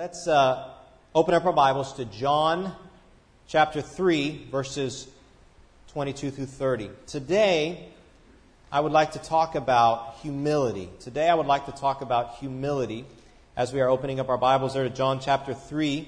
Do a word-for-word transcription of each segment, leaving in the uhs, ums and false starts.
Let's uh, open up our Bibles to John chapter three, verses twenty-two through thirty. Today, I would like to talk about humility. Today, I would like to talk about humility as we are opening up our Bibles there to John chapter three.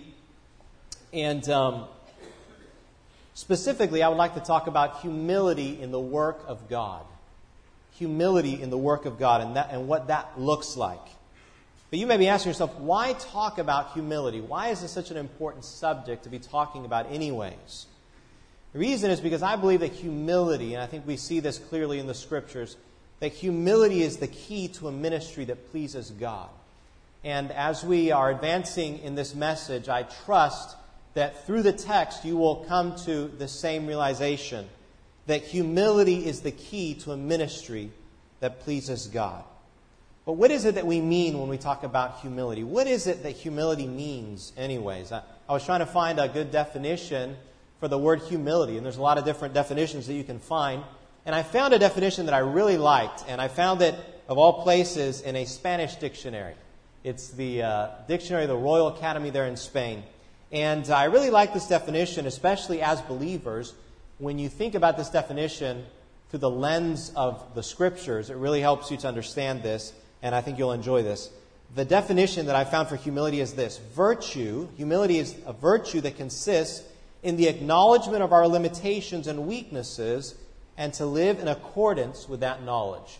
And um, specifically, I would like to talk about humility in the work of God. Humility in the work of God and, that, and what that looks like. But you may be asking yourself, why talk about humility? Why is this such an important subject to be talking about anyways? The reason is because I believe that humility, and I think we see this clearly in the Scriptures, that humility is the key to a ministry that pleases God. And as we are advancing in this message, I trust that through the text you will come to the same realization, that humility is the key to a ministry that pleases God. But what is it that we mean when we talk about humility? What is it that humility means anyways? I, I was trying to find a good definition for the word humility, and there's a lot of different definitions that you can find. And I found a definition that I really liked, and I found it, of all places, in a Spanish dictionary. It's the uh, dictionary of the Royal Academy there in Spain. And I really like this definition, especially as believers. When you think about this definition through the lens of the Scriptures, it really helps you to understand this. And I think you'll enjoy this. The definition that I found for humility is this. Virtue, humility is a virtue that consists in the acknowledgement of our limitations and weaknesses and to live in accordance with that knowledge.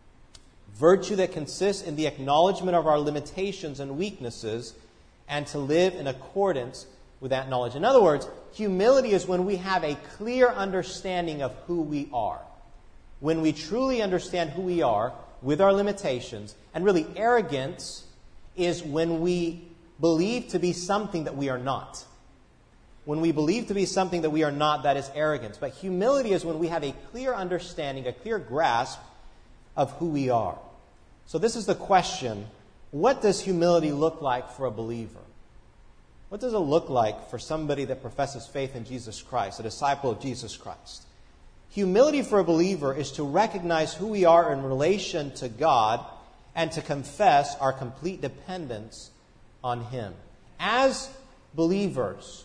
Virtue that consists in the acknowledgement of our limitations and weaknesses and to live in accordance with that knowledge. In other words, humility is when we have a clear understanding of who we are. When we truly understand who we are, with our limitations, and really arrogance is when we believe to be something that we are not. When we believe to be something that we are not, that is arrogance. But humility is when we have a clear understanding, a clear grasp of who we are. So this is the question, what does humility look like for a believer? What does it look like for somebody that professes faith in Jesus Christ, a disciple of Jesus Christ? Humility for a believer is to recognize who we are in relation to God and to confess our complete dependence on Him. As believers,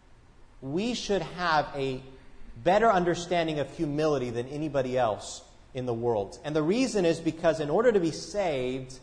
we should have a better understanding of humility than anybody else in the world. And the reason is because in order to be saved,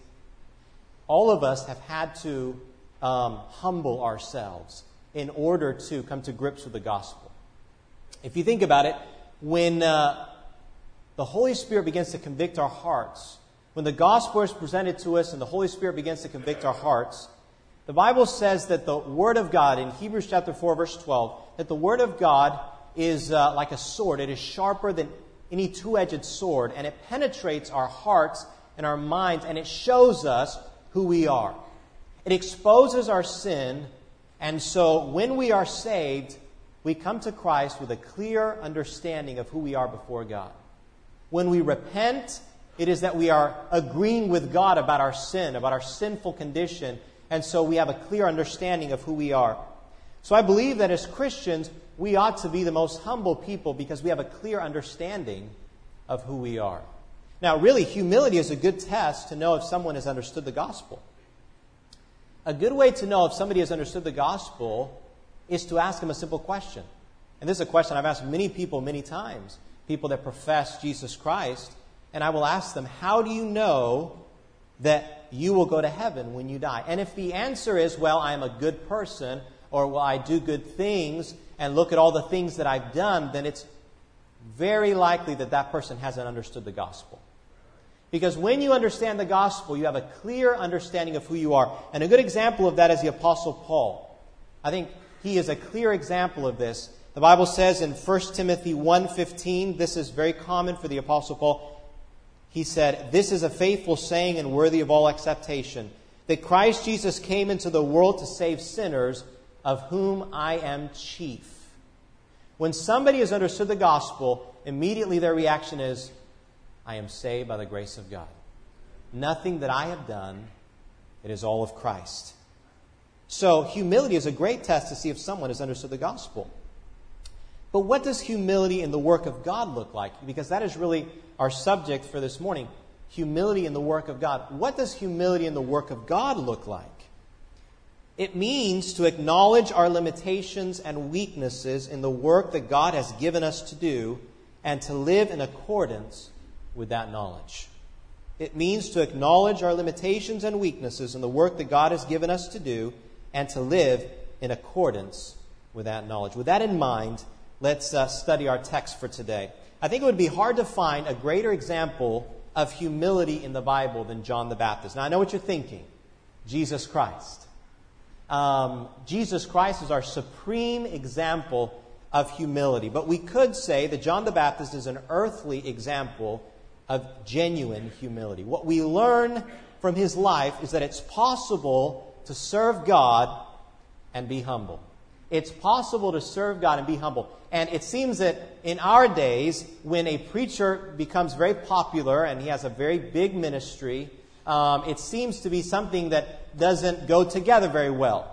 all of us have had to um, humble ourselves in order to come to grips with the gospel. If you think about it, When uh, the Holy Spirit begins to convict our hearts, when the gospel is presented to us and the Holy Spirit begins to convict our hearts, the Bible says that the Word of God, in Hebrews chapter four, verse twelve, that the Word of God is uh, like a sword. It is sharper than any two-edged sword, and it penetrates our hearts and our minds, and it shows us who we are. It exposes our sin, and so when we are saved, we come to Christ with a clear understanding of who we are before God. When we repent, it is that we are agreeing with God about our sin, about our sinful condition, and so we have a clear understanding of who we are. So I believe that as Christians, we ought to be the most humble people because we have a clear understanding of who we are. Now, really, humility is a good test to know if someone has understood the gospel. A good way to know if somebody has understood the gospel is to ask them a simple question. And this is a question I've asked many people many times, people that profess Jesus Christ, and I will ask them, how do you know that you will go to heaven when you die? And if the answer is, well, I am a good person, or well, I do good things, and look at all the things that I've done, then it's very likely that that person hasn't understood the gospel. Because when you understand the gospel, you have a clear understanding of who you are. And a good example of that is the Apostle Paul. I think he is a clear example of this. The Bible says in First Timothy one fifteen, this is very common for the Apostle Paul. He said, "This is a faithful saying and worthy of all acceptation, that Christ Jesus came into the world to save sinners, of whom I am chief." When somebody has understood the gospel, immediately their reaction is, I am saved by the grace of God. Nothing that I have done, it is all of Christ. So humility is a great test to see if someone has understood the gospel. But what does humility in the work of God look like? Because that is really our subject for this morning. Humility in the work of God. What does humility in the work of God look like? It means to acknowledge our limitations and weaknesses in the work that God has given us to do and to live in accordance with that knowledge. It means to acknowledge our limitations and weaknesses in the work that God has given us to do and to live in accordance with that knowledge. With that in mind, let's uh, study our text for today. I think it would be hard to find a greater example of humility in the Bible than John the Baptist. Now, I know what you're thinking. Jesus Christ. Um, Jesus Christ is our supreme example of humility. But we could say that John the Baptist is an earthly example of genuine humility. What we learn from his life is that it's possible to serve God and be humble. It's possible to serve God and be humble. And it seems that in our days, when a preacher becomes very popular and he has a very big ministry, um, it seems to be something that doesn't go together very well.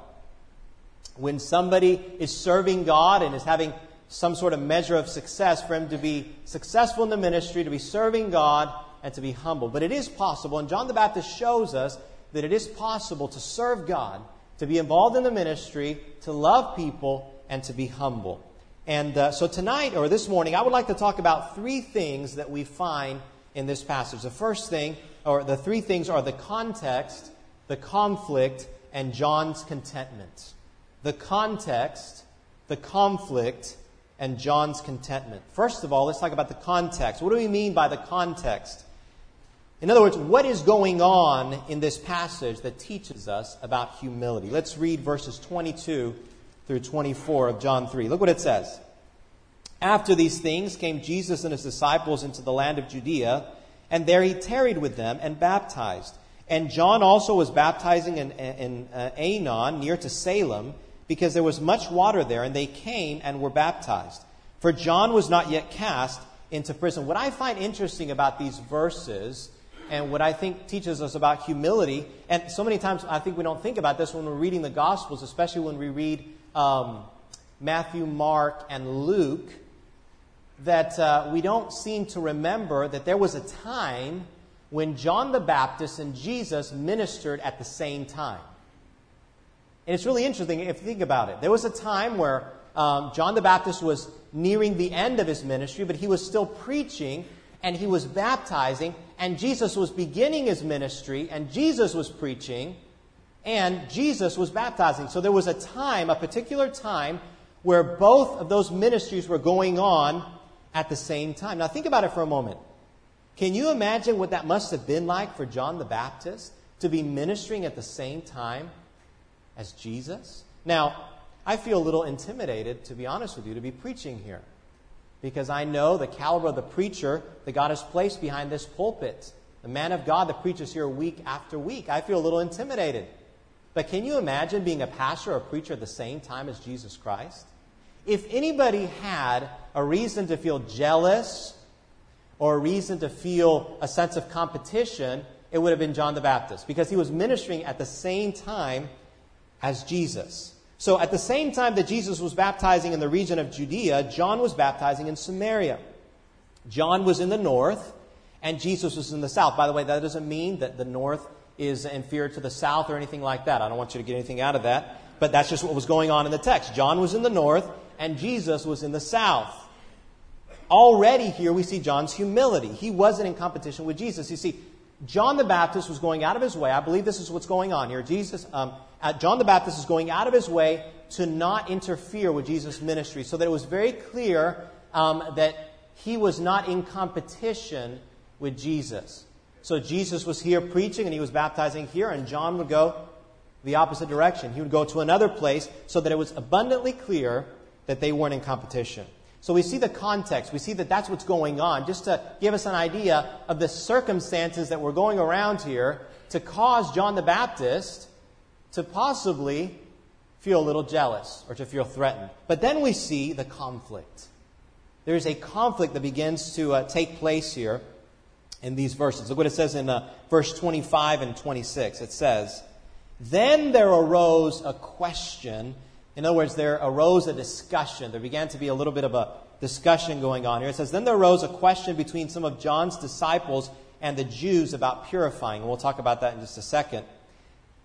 When somebody is serving God and is having some sort of measure of success, for him to be successful in the ministry, to be serving God, and to be humble. But it is possible, and John the Baptist shows us that it is possible to serve God, to be involved in the ministry, to love people, and to be humble. And uh, so tonight, or this morning, I would like to talk about three things that we find in this passage. The first thing, or the three things, are the context, the conflict, and John's contentment. The context, the conflict, and John's contentment. First of all, let's talk about the context. What do we mean by the context? In other words, what is going on in this passage that teaches us about humility? Let's read verses twenty-two through twenty-four of John three. Look what it says. After these things came Jesus and his disciples into the land of Judea, and there he tarried with them and baptized. And John also was baptizing in, in uh, Aenon, near to Salem, because there was much water there, and they came and were baptized. For John was not yet cast into prison. What I find interesting about these verses, and what I think teaches us about humility, and so many times I think we don't think about this when we're reading the Gospels, especially when we read um, Matthew, Mark, and Luke, that uh, we don't seem to remember that there was a time when John the Baptist and Jesus ministered at the same time. And it's really interesting if you think about it. There was a time where um, John the Baptist was nearing the end of his ministry, but he was still preaching and he was baptizing, and Jesus was beginning his ministry, and Jesus was preaching, and Jesus was baptizing. So there was a time, a particular time, where both of those ministries were going on at the same time. Now think about it for a moment. Can you imagine what that must have been like for John the Baptist to be ministering at the same time as Jesus? Now, I feel a little intimidated, to be honest with you, to be preaching here, because I know the caliber of the preacher that God has placed behind this pulpit, the man of God that preaches here week after week. I feel a little intimidated. But can you imagine being a pastor or a preacher at the same time as Jesus Christ? If anybody had a reason to feel jealous or a reason to feel a sense of competition, it would have been John the Baptist, because he was ministering at the same time as Jesus. So at the same time that Jesus was baptizing in the region of Judea, John was baptizing in Samaria. John was in the north, and Jesus was in the south. By the way, that doesn't mean that the north is inferior to the south or anything like that. I don't want you to get anything out of that. But that's just what was going on in the text. John was in the north, and Jesus was in the south. Already here we see John's humility. He wasn't in competition with Jesus. You see, John the Baptist was going out of his way. I believe this is what's going on here. Jesus, um, uh, John the Baptist is going out of his way to not interfere with Jesus' ministry, so that it was very clear um, that he was not in competition with Jesus. So Jesus was here preaching and he was baptizing here, and John would go the opposite direction. He would go to another place, so that it was abundantly clear that they weren't in competition. So we see the context. We see that that's what's going on, just to give us an idea of the circumstances that were going around here to cause John the Baptist to possibly feel a little jealous or to feel threatened. But then we see the conflict. There's a conflict that begins to uh, take place here in these verses. Look what it says in uh, verse twenty-five and twenty-six. It says, "Then there arose a question." In other words, there arose a discussion. There began to be a little bit of a discussion going on here. It says, "Then there arose a question between some of John's disciples and the Jews about purifying." And we'll talk about that in just a second.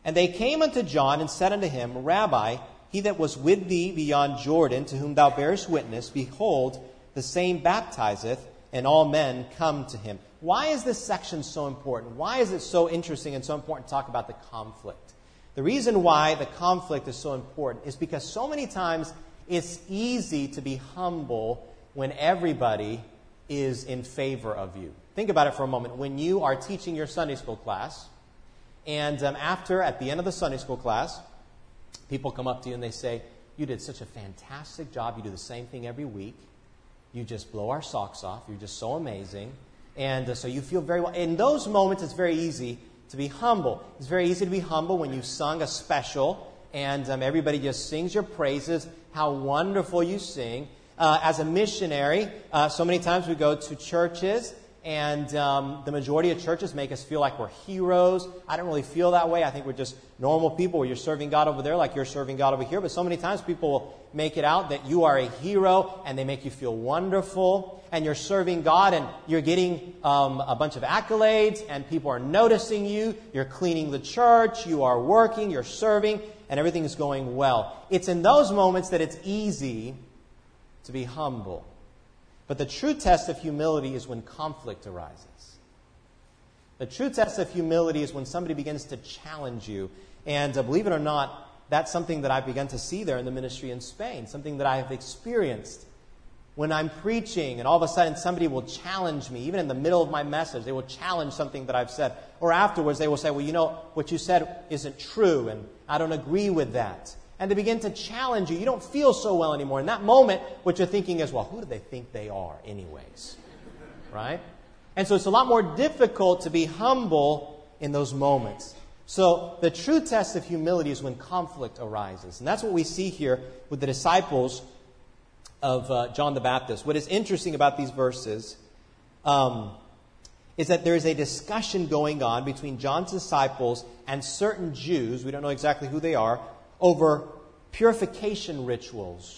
And they came unto John and said unto him, Rabbi, he that was with thee beyond Jordan, to whom thou bearest witness, behold, the same baptizeth, and all men come to him. Why is this section so important? Why is it so interesting and so important to talk about the conflict? The reason why the conflict is so important is because so many times it's easy to be humble when everybody is in favor of you. Think about it for a moment. When you are teaching your Sunday school class, and um, after, at the end of the Sunday school class, people come up to you and they say, you did such a fantastic job. You do the same thing every week. You just blow our socks off. You're just so amazing. And uh, so you feel very well. In those moments, it's very easy to be humble. It's very easy to be humble when you've sung a special and um, everybody just sings your praises, how wonderful you sing. Uh, as a missionary, uh, so many times we go to churches and um, the majority of churches make us feel like we're heroes. I don't really feel that way. I think we're just normal people where you're serving God over there like you're serving God over here. But so many times people will make it out that you are a hero and they make you feel wonderful. And you're serving God and you're getting um, a bunch of accolades and people are noticing you. You're cleaning the church. You are working. You're serving. And everything is going well. It's in those moments that it's easy to be humble. But the true test of humility is when conflict arises. The true test of humility is when somebody begins to challenge you. And uh, believe it or not, that's something that I've begun to see there in the ministry in Spain, something that I have experienced. When I'm preaching and all of a sudden somebody will challenge me, even in the middle of my message, they will challenge something that I've said. Or afterwards they will say, well, you know, what you said isn't true and I don't agree with that. And they begin to challenge you. You don't feel so well anymore. In that moment, what you're thinking is, well, who do they think they are anyways? Right? And so it's a lot more difficult to be humble in those moments. So the true test of humility is when conflict arises. And that's what we see here with the disciples of uh, John the Baptist. What is interesting about these verses um, is that there is a discussion going on between John's disciples and certain Jews, we don't know exactly who they are, over purification rituals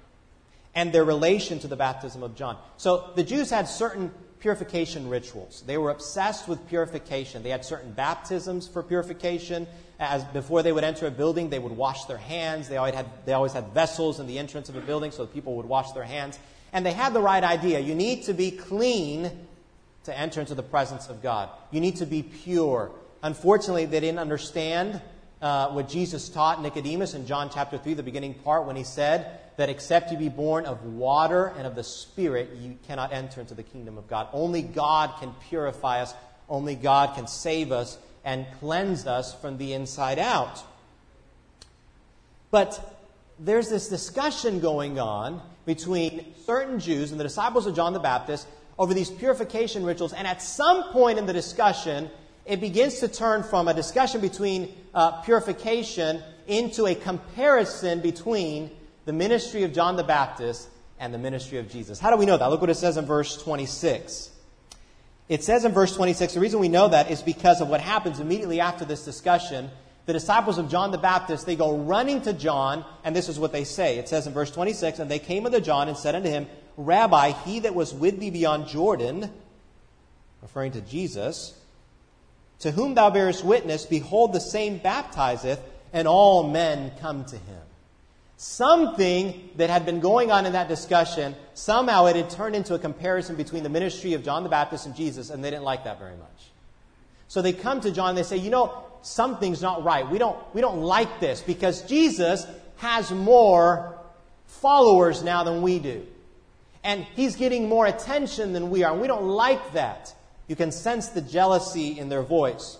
and their relation to the baptism of John. So the Jews had certain purification rituals. They were obsessed with purification. They had certain baptisms for purification. As before they would enter a building, they would wash their hands. They always had, they always had vessels in the entrance of a building so that people would wash their hands. And they had the right idea. You need to be clean to enter into the presence of God. You need to be pure. Unfortunately, they didn't understand Uh, what Jesus taught Nicodemus in John chapter three, the beginning part, when he said that except you be born of water and of the Spirit, you cannot enter into the kingdom of God. Only God can purify us. Only God can save us and cleanse us from the inside out. But there's this discussion going on between certain Jews and the disciples of John the Baptist over these purification rituals. And at some point in the discussion, it begins to turn from a discussion between uh, purification into a comparison between the ministry of John the Baptist and the ministry of Jesus. How do we know that? Look what it says in verse twenty-six. It says in verse twenty-six, the reason we know that is because of what happens immediately after this discussion. The disciples of John the Baptist, they go running to John, and this is what they say. It says in verse twenty-six, and they came unto John and said unto him, Rabbi, he that was with thee beyond Jordan, referring to Jesus, to whom thou bearest witness, behold, the same baptizeth, and all men come to him. Something that had been going on in that discussion, somehow it had turned into a comparison between the ministry of John the Baptist and Jesus, and they didn't like that very much. So they come to John and they say, you know, something's not right. We don't, we don't like this because Jesus has more followers now than we do. And he's getting more attention than we are, and we don't like that. You can sense the jealousy in their voice.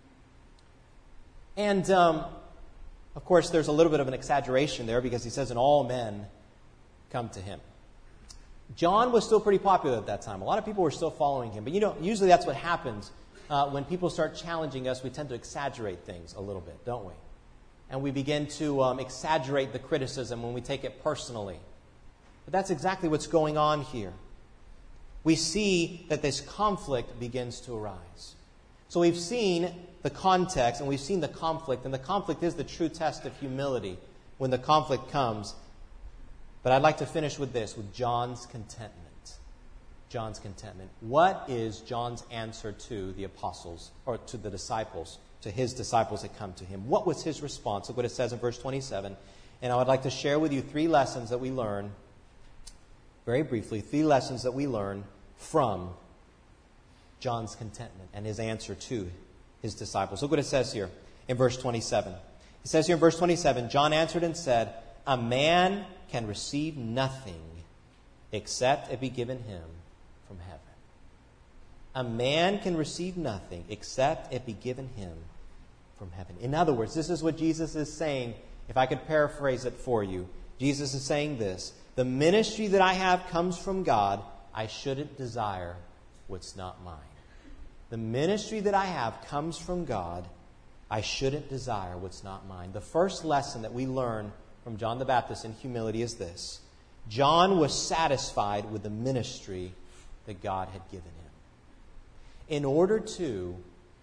And, um, of course, there's a little bit of an exaggeration there because he says, and all men come to him. John was still pretty popular at that time. A lot of people were still following him. But, you know, usually that's what happens. Uh, when people start challenging us, we tend to exaggerate things a little bit, don't we? And we begin to um, exaggerate the criticism when we take it personally. But that's exactly what's going on here. We see that this conflict begins to arise. So we've seen the context and we've seen the conflict. And the conflict is the true test of humility when the conflict comes. But I'd like to finish with this, with John's contentment. John's contentment. What is John's answer to the apostles, or to the disciples? to his disciples that come to him. What was his response? Look what it says in verse twenty-seven. And I would like to share with you three lessons that we learn, very briefly, three lessons that we learn from John's contentment and his answer to his disciples. Look what it says here in verse twenty-seven. It says here in verse twenty-seven, John answered and said, a man can receive nothing except it be given him from heaven. A man can receive nothing except it be given him from heaven. In other words, this is what Jesus is saying. If I could paraphrase it for you, Jesus is saying this: the ministry that I have comes from God. I shouldn't desire what's not mine. The ministry that I have comes from God. I shouldn't desire what's not mine. The first lesson that we learn from John the Baptist in humility is this: John was satisfied with the ministry that God had given him. In order to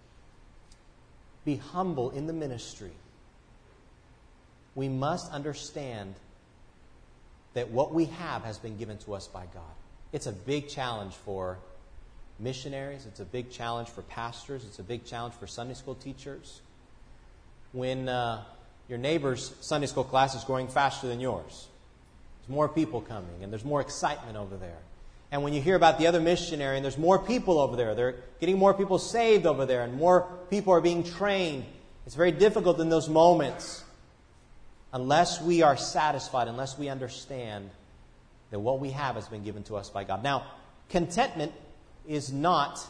be humble in the ministry, we must understand that what we have has been given to us by God. It's a big challenge for missionaries. It's a big challenge for pastors. It's a big challenge for Sunday school teachers. When uh, your neighbor's Sunday school class is growing faster than yours, there's more people coming and there's more excitement over there. And when you hear about the other missionary and there's more people over there, they're getting more people saved over there and more people are being trained, it's very difficult in those moments unless we are satisfied, unless we understand that what we have has been given to us by God. Now, contentment is not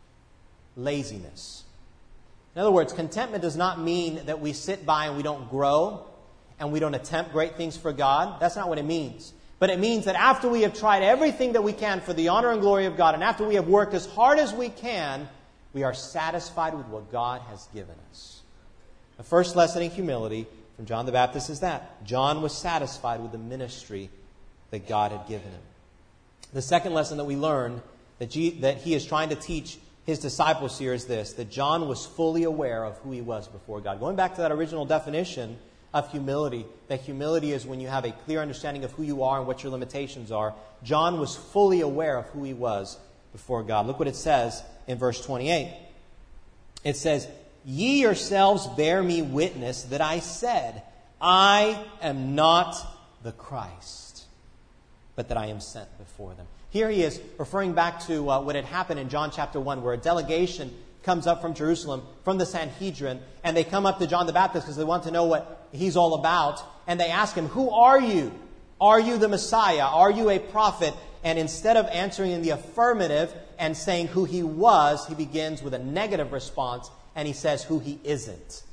laziness. In other words, contentment does not mean that we sit by and we don't grow and we don't attempt great things for God. That's not what it means. But it means that after we have tried everything that we can for the honor and glory of God, and after we have worked as hard as we can, we are satisfied with what God has given us. The first lesson in humility from John the Baptist is that John was satisfied with the ministry that God had given him. The second lesson that we learn that, G- that he is trying to teach his disciples here is this: that John was fully aware of who he was before God. Going back to that original definition of humility, that humility is when you have a clear understanding of who you are and what your limitations are. John was fully aware of who he was before God. Look what it says in verse twenty-eight. It says, ye yourselves bear me witness that I said, I am not the Christ, but that I am sent before them. Here he is referring back to uh, what had happened in John chapter one, where a delegation comes up from Jerusalem, from the Sanhedrin, and they come up to John the Baptist because they want to know what he's all about. And they ask him, who are you? Are you the Messiah? Are you a prophet? And instead of answering in the affirmative and saying who he was, he begins with a negative response, and he says who he isn't,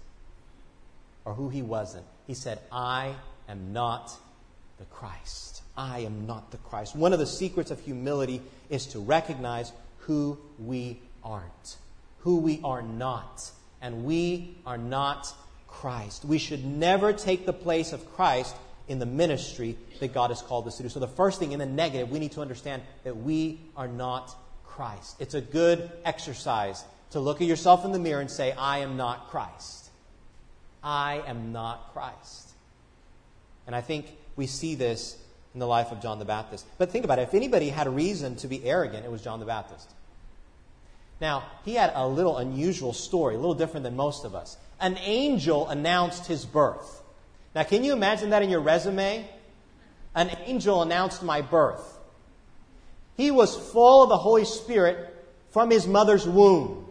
or who he wasn't. He said, I am not the Christ. I am not the Christ. One of the secrets of humility is to recognize who we aren't, who we are not. And we are not Christ. We should never take the place of Christ in the ministry that God has called us to do. So the first thing, in the negative, we need to understand that we are not Christ. It's a good exercise to look at yourself in the mirror and say, I am not Christ. I am not Christ. And I think we see this in the life of John the Baptist. But think about it. If anybody had a reason to be arrogant, it was John the Baptist. Now, he had a little unusual story, a little different than most of us. An angel announced his birth. Now, can you imagine that in your resume? An angel announced my birth. He was full of the Holy Spirit from his mother's womb.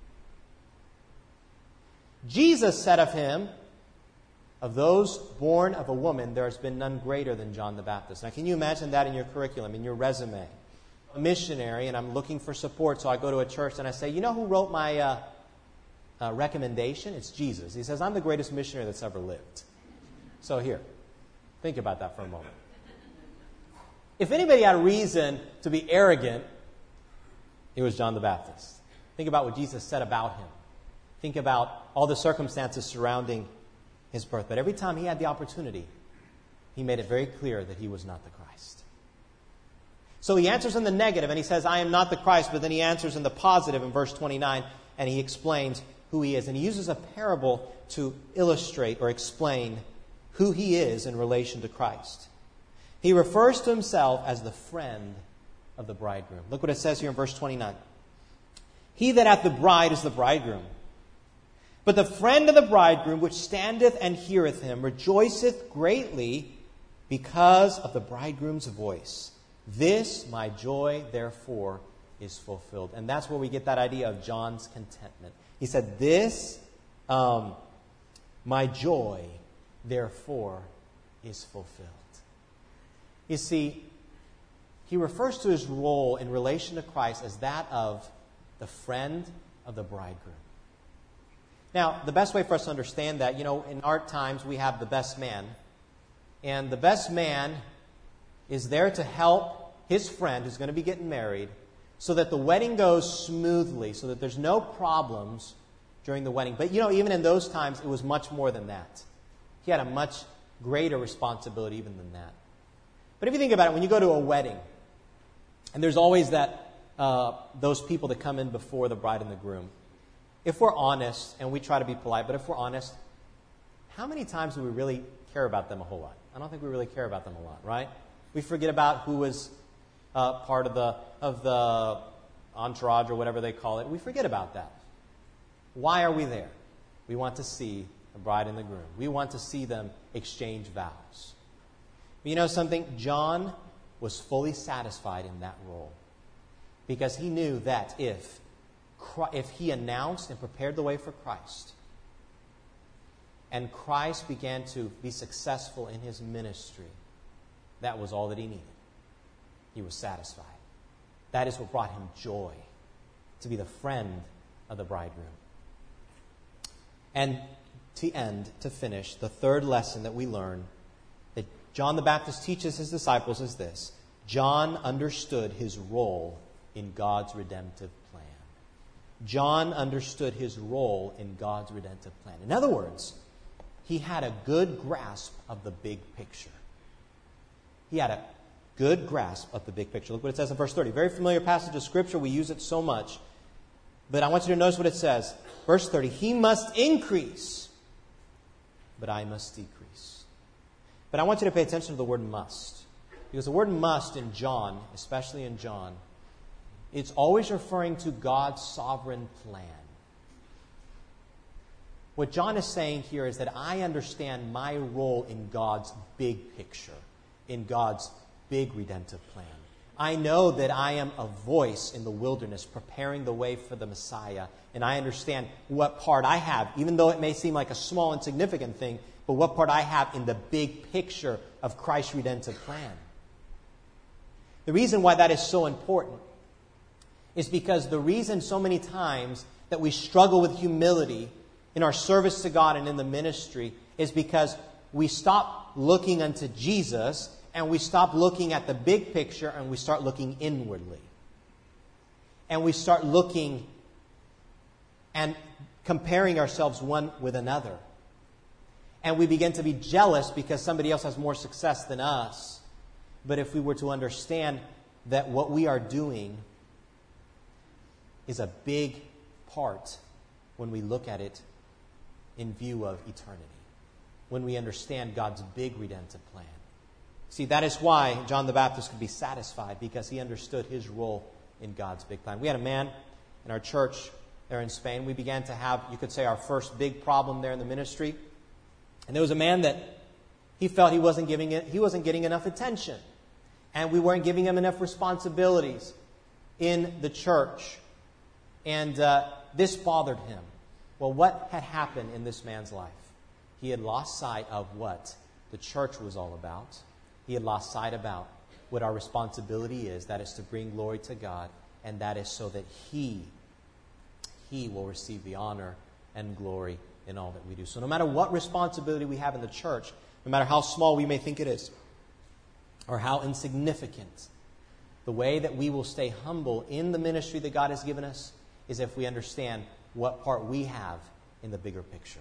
Jesus said of him, of those born of a woman, there has been none greater than John the Baptist. Now, can you imagine that in your curriculum, in your resume? A missionary, and I'm looking for support, so I go to a church and I say, you know who wrote my uh, uh, recommendation? It's Jesus. He says, I'm the greatest missionary that's ever lived. So here, think about that for a moment. If anybody had a reason to be arrogant, it was John the Baptist. Think about what Jesus said about him. Think about all the circumstances surrounding his birth. But every time he had the opportunity, he made it very clear that he was not the Christ. So he answers in the negative and he says, I am not the Christ, but then he answers in the positive in verse twenty-nine and he explains who he is. And he uses a parable to illustrate or explain who he is in relation to Christ. He refers to himself as the friend of the bridegroom. Look what it says here in verse twenty-nine. He that hath the bride is the bridegroom. But the friend of the bridegroom, which standeth and heareth him, rejoiceth greatly because of the bridegroom's voice. This my joy, therefore, is fulfilled. And that's where we get that idea of John's contentment. He said, this, um, my joy, therefore, is fulfilled. You see, he refers to his role in relation to Christ as that of the friend of the bridegroom. Now, the best way for us to understand that, you know, in our times we have the best man. And the best man is there to help his friend who's going to be getting married so that the wedding goes smoothly, so that there's no problems during the wedding. But, you know, even in those times, it was much more than that. He had a much greater responsibility even than that. But if you think about it, when you go to a wedding, and there's always that uh, those people that come in before the bride and the groom. If we're honest, and we try to be polite, but if we're honest, how many times do we really care about them a whole lot? I don't think we really care about them a lot, right? We forget about who was uh, part of the of the entourage or whatever they call it. We forget about that. Why are we there? We want to see the bride and the groom. We want to see them exchange vows. But you know something? John was fully satisfied in that role because he knew that if if he announced and prepared the way for Christ, and Christ began to be successful in his ministry, that was all that he needed. He was satisfied. That is what brought him joy, to be the friend of the bridegroom. And to end, to finish, the third lesson that we learn that John the Baptist teaches his disciples is this: John understood his role in God's redemptive plan. John understood his role in God's redemptive plan. In other words, he had a good grasp of the big picture. He had a good grasp of the big picture. Look what it says in verse thirty. Very familiar passage of Scripture. We use it so much. But I want you to notice what it says. Verse thirty. He must increase, but I must decrease. But I want you to pay attention to the word must. Because the word must in John, especially in John, it's always referring to God's sovereign plan. What John is saying here is that I understand my role in God's big picture, in God's big redemptive plan. I know that I am a voice in the wilderness preparing the way for the Messiah, and I understand what part I have, even though it may seem like a small, insignificant thing, but what part I have in the big picture of Christ's redemptive plan. The reason why that is so important is because the reason so many times that we struggle with humility in our service to God and in the ministry is because we stop looking unto Jesus and we stop looking at the big picture and we start looking inwardly. And we start looking and comparing ourselves one with another. And we begin to be jealous because somebody else has more success than us. But if we were to understand that what we are doing is a big part when we look at it in view of eternity, when we understand God's big redemptive plan. See, that is why John the Baptist could be satisfied, because he understood his role in God's big plan. We had a man in our church there in Spain. We began to have, you could say, our first big problem there in the ministry. And there was a man that he felt he wasn't giving it, he wasn't getting enough attention. And we weren't giving him enough responsibilities in the church. And uh, this bothered him. Well, what had happened in this man's life? He had lost sight of what the church was all about. He had lost sight about what our responsibility is. That is to bring glory to God. And that is so that He, He will receive the honor and glory in all that we do. So no matter what responsibility we have in the church, no matter how small we may think it is, or how insignificant, the way that we will stay humble in the ministry that God has given us is if we understand what part we have in the bigger picture.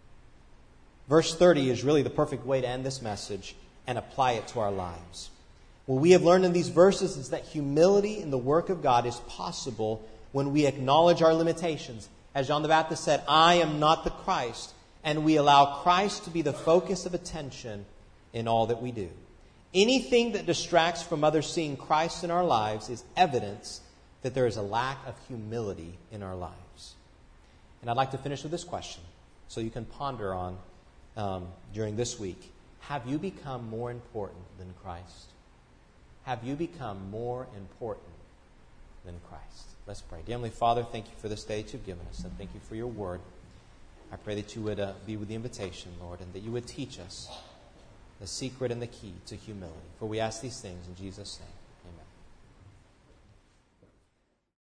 Verse thirty is really the perfect way to end this message and apply it to our lives. What we have learned in these verses is that humility in the work of God is possible when we acknowledge our limitations. As John the Baptist said, I am not the Christ, and we allow Christ to be the focus of attention in all that we do. Anything that distracts from others seeing Christ in our lives is evidence that there is a lack of humility in our lives. And I'd like to finish with this question so you can ponder on um, during this week. Have you become more important than Christ? Have you become more important than Christ? Let's pray. Dear Heavenly Father, thank you for this day that you've given us, and thank you for your word. I pray that you would uh, be with the invitation, Lord, and that you would teach us the secret and the key to humility. For we ask these things in Jesus' name.